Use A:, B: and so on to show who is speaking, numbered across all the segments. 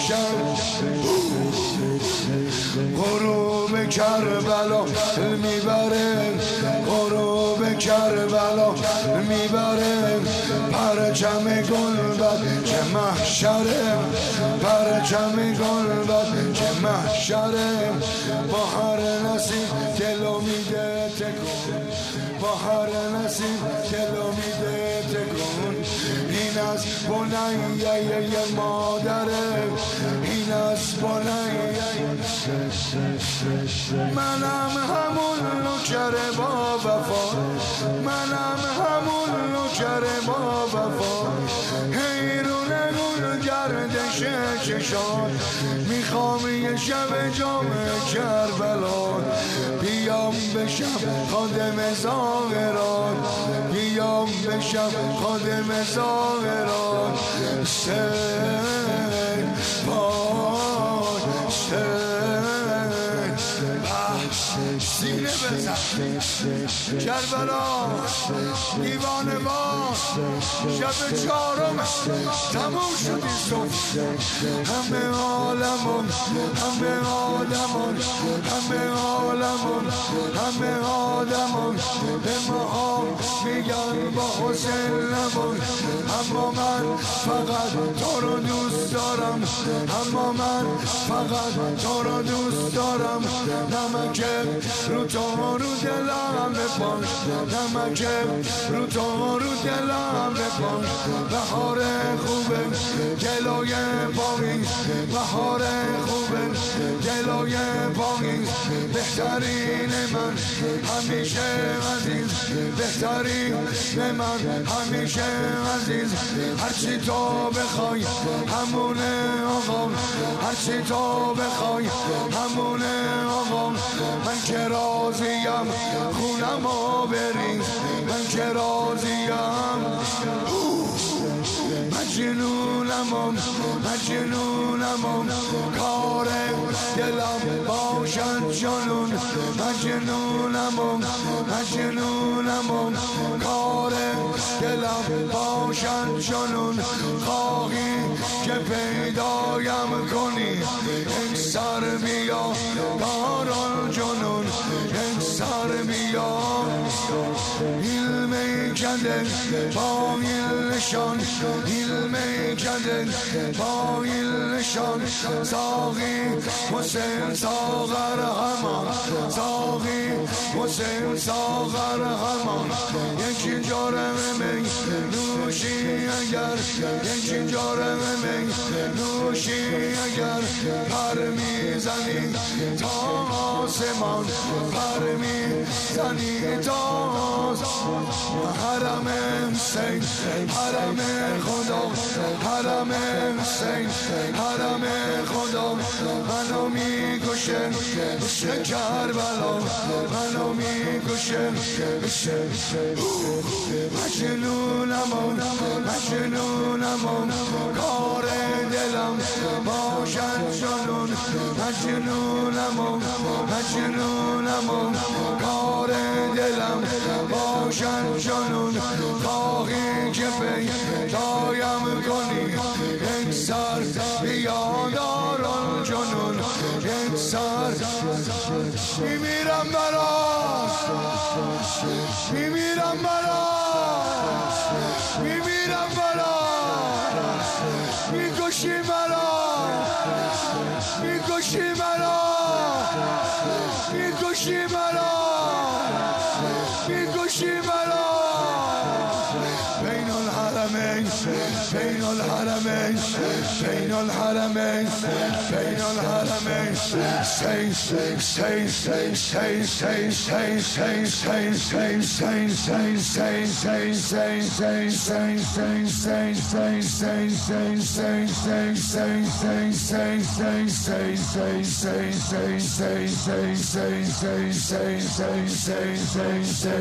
A: باشم. غروب کربلا میبره، غروب کربلا میبره، پرچم گلبد که محشره، پرچم گلبد که محشره. با هر نسیم دلو میده تکون، با هر نسیم دلو میده تکون. این از بنیه مادره، این از بنیه. منم همون نوکر با وفا، منم همون نوکر با وفا. حیرون گل گردش چشان، میخوام یه شب جام کربلا. بیام بشم خادم زاهران، بیام بشم خادم زاهران. حسین پای حسین سینه بزن کربلا، دیوانه ما شب چهارم تموم شد این صبح. همه عالمون، همه عالمون، همه عالمون، همه عالمون به ما میگن با حسین نمون. اما من فقط تو رو دوست دارم، اما من فقط تو رو دوست دارم. نمک رو تو رو دلم بپاش، نمک رو تو رو دلم بپاش. بهار خوبه جلوی باقی، بهار خوبه جلوی باقی. بهترین من همیشه عزیز، بهترین من همیشه عزیز. هرچی تو بخوای همونه آقا، هرچی تو بخوای همونه آقا. من که راضیم خونمو بری، من که راضیم. مجنونم مجنونم کار دلم باشد جنون. مجنونم مجنونم کار دلم باشد جنون. خواهی که پیدایم کنی یک سر بیا دارال جنون، یک سر بیا. علم کده با علشان، علم کده با علشان. ساقی حسین ساغر همان، ساقی حسین ساغر همان. یکی جارم می نوشی اگر، یکی جارم می نوشی اگر. پر میزنی تا آسمان، پر میزنی تا حرم حسین، حرم خدا، حرم حسین، حرم خدا. منو میکشه عشق کربلا، منو میکشه مجنونم مجنونم کار دلم باشد جنون. مجنونم مجنونم کار دلم باشد جنون. خواهی که پیدایم کنی یک سر بیا دارال جنون، یک سر. میمیرم برات، میمیرم برات، میمیرم برات. میکشی برات، میکشی برات، میکشی برات، میکشی برات. بین الحرمین، بین الحرمین، بین الحرمین، بین الحرمین. سی سی سی سی سی سی سی سی سی سی سی سی سی سی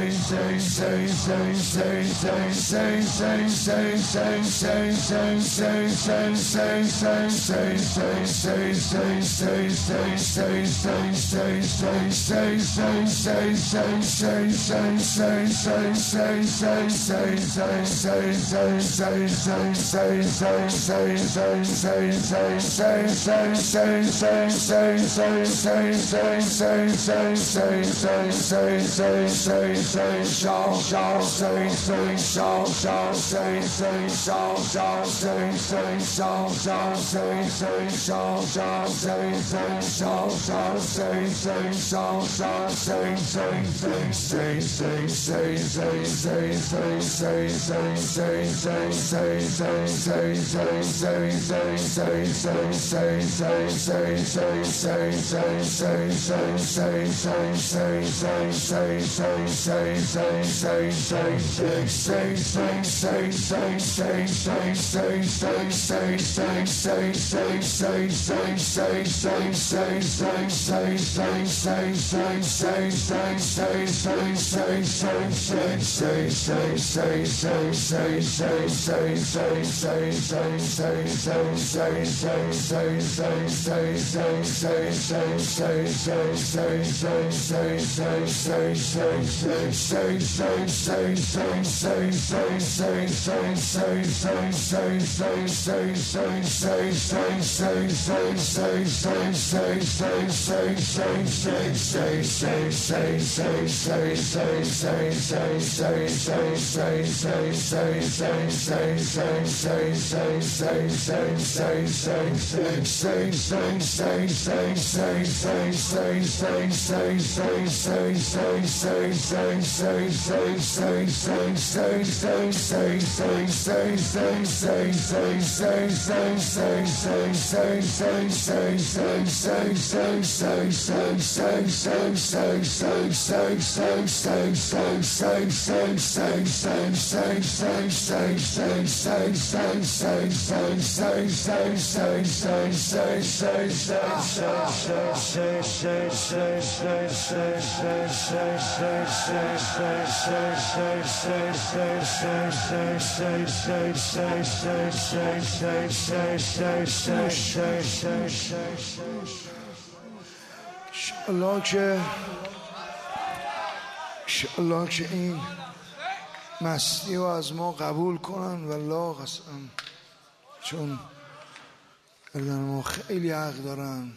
A: سی سی سی انشالله که این مستی رو از ما قبول کنن والله قسم، چون ما خیلی حق دارن،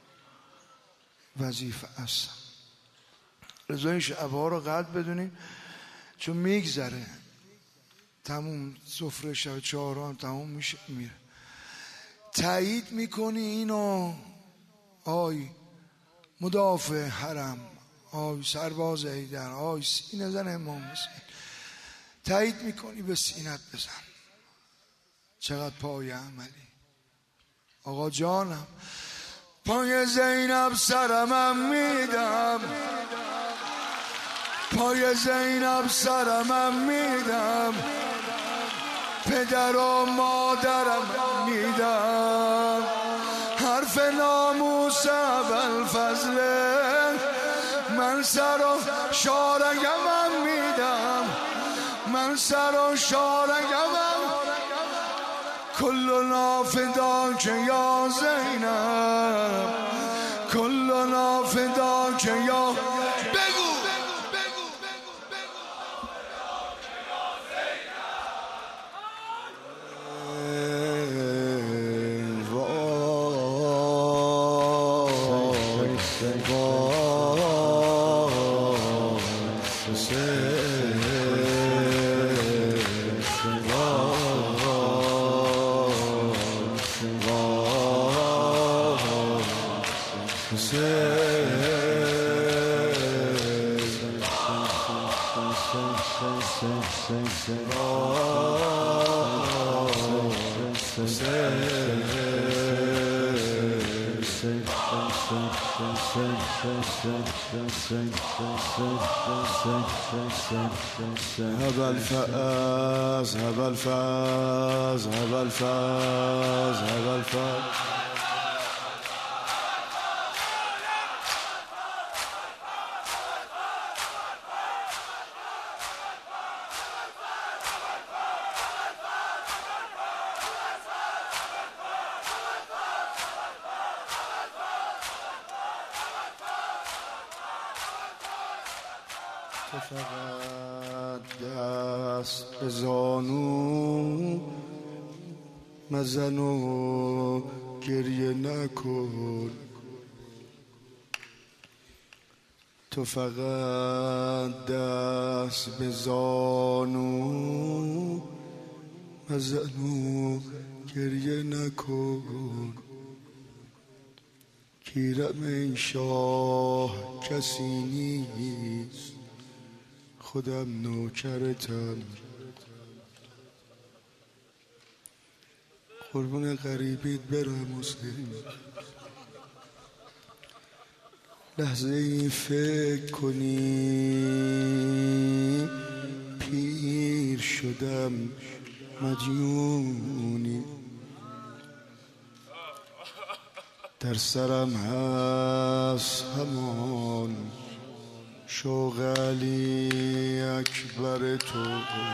A: وظیفه است. رضای شبها رو قدر بدونیم چون میگذره، تموم سفره شب چهارم تموم میشه میره. تایید میکنی اینو آی مدافع حرم، آی سرباز حیدر، آی سینه زن امام حسین، تایید میکنی به سینت بزن. چقدر پای عملی آقا جانم. پای زینب سرمم میدم، پای زینب سرمم میدم، پدر و مادرم میدم، حرف ناموس ابوالفضل من سر و شارگمم میدم، من سر و شارگمم، کلنا فداک یا زینب، کلنا فداک یا بگو هب الفاز هب الفاز هب الفاز هب الفاز. تو فقط دست به زانو مزن و گریه نکن، تو فقط دست به زانو مزن و گریه نکن. گیرم ای شاه کسی نیست، خودم نوکرتم، قربون غریبیت برم حسین. لحظه ای فکر کنی پیر شدم مدیونی، در سرم هست همان شوق علی اکبر تو.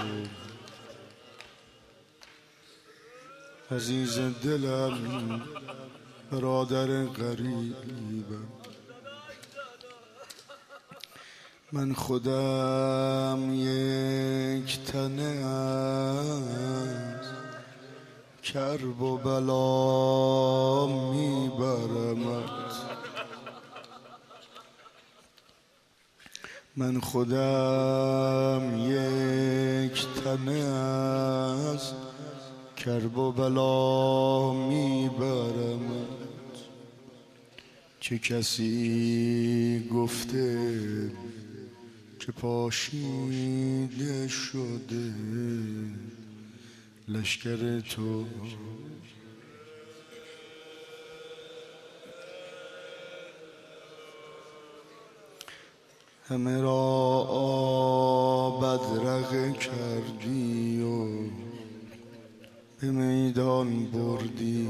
A: عزیز دلم برادر غریبم، من خودم یک تنه از کرب و بلا میبرمت، من خودم یک تنه از کرب و بلا میبرمت. چه کسی گفته که پاشیده شده لشکر تو، همه را بدرقه کردی و به میدان بردی،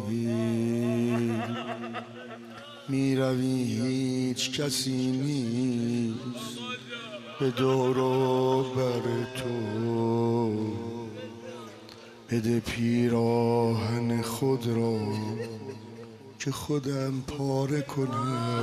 A: میروی هیچ کسی نیست به دور و بر تو. بده پیراهن خود را که خودم پاره کنم،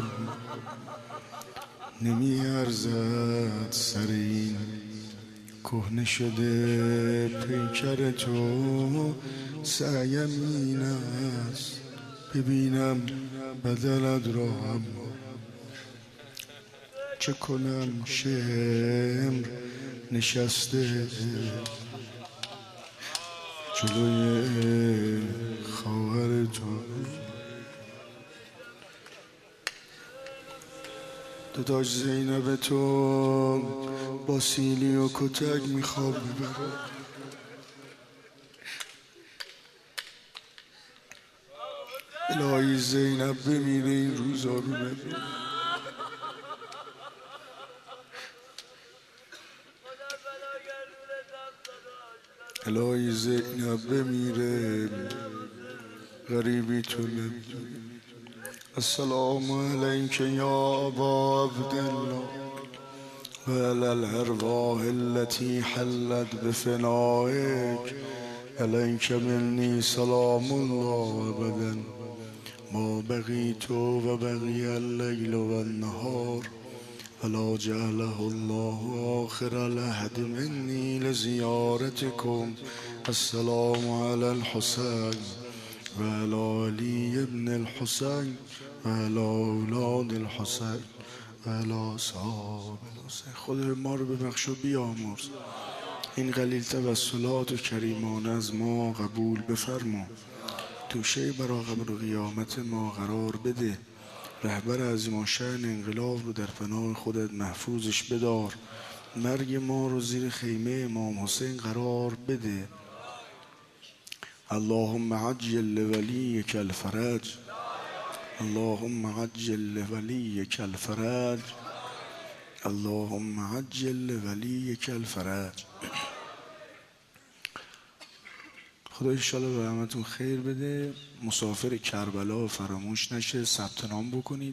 A: نمی ارزد سر این کهنه شده پیکر تو. سعیم این است ببینم بدنت را، اما چه کنم شمر نشسته جلوی خواهر تو. داداش زینب تو با سیلی و کتک میخواب ببره، الهی زینب بمیره این روزا رو نبینه. الهی زینب بمیره غریبی تو نبینه. السلام علیک یا ابا عبدالله و علی الارواح التي حلت بفنائک، علیک منی سلام الله ابدا ما بقیت و بقی اللیل و النهار ولا جعله الله آخر العهد منی لزیارتکم. السلام علی الحسین و علی علی ابن الحسین و علی اولاد الحسین و علی اصحاب الحسین. خدا ما رو ببخش و بیامرز، این قلیل توسلات و کریمانه از ما قبول بفرما، توشه برای قبر و قیامت ما قرار بده، رهبر عظیم الشأن انقلاب رو در پناه خودت محفوظش بدار، مرگ ما رو زیر خیمه امام حسین قرار بده. اللهم عجل لولیک الفرج، اللهم عجل لولیک الفرج، اللهم عجل لولیک الفرج. خدا انشالله به همتون خیر بده. مسافر کربلا فراموش نشه ثبت نام بکنید.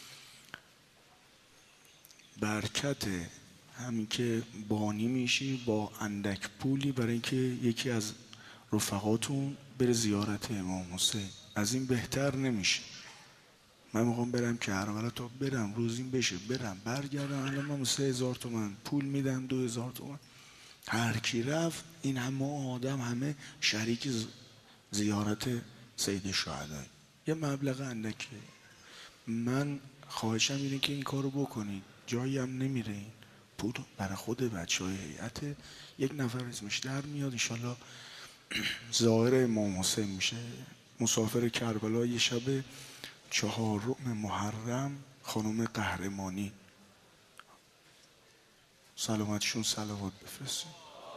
A: برکت همین که بانی میشی با اندک پولی برای اینکه یکی از رفقاتون بره زیارت امام حسین، از این بهتر نمیشه. من میخوام برم کربلا تا برم روزیم بشه برم برگردم. الان من 3000 تومن پول میدم، 2000 تومن. هر کی رفت این همه آدم همه شریک زیارت سید الشهدا، یه مبلغ اندکی. من خواهشم اینه که این کارو بکنید، جایی هم نمیره. این پول برای خود بچه های هیئت، یک نفر اسمش در میاد انشالله ظاهر امام حسین میشه. مسافر کربلا یه شب 4 محرم خانم قهرمانی سلامتشون صلوات بفرستیم.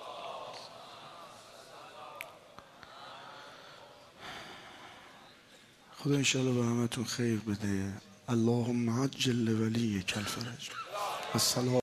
A: خدا انشالله به همتون خیر بده. اللهم عجل لولیک الفرج. السلام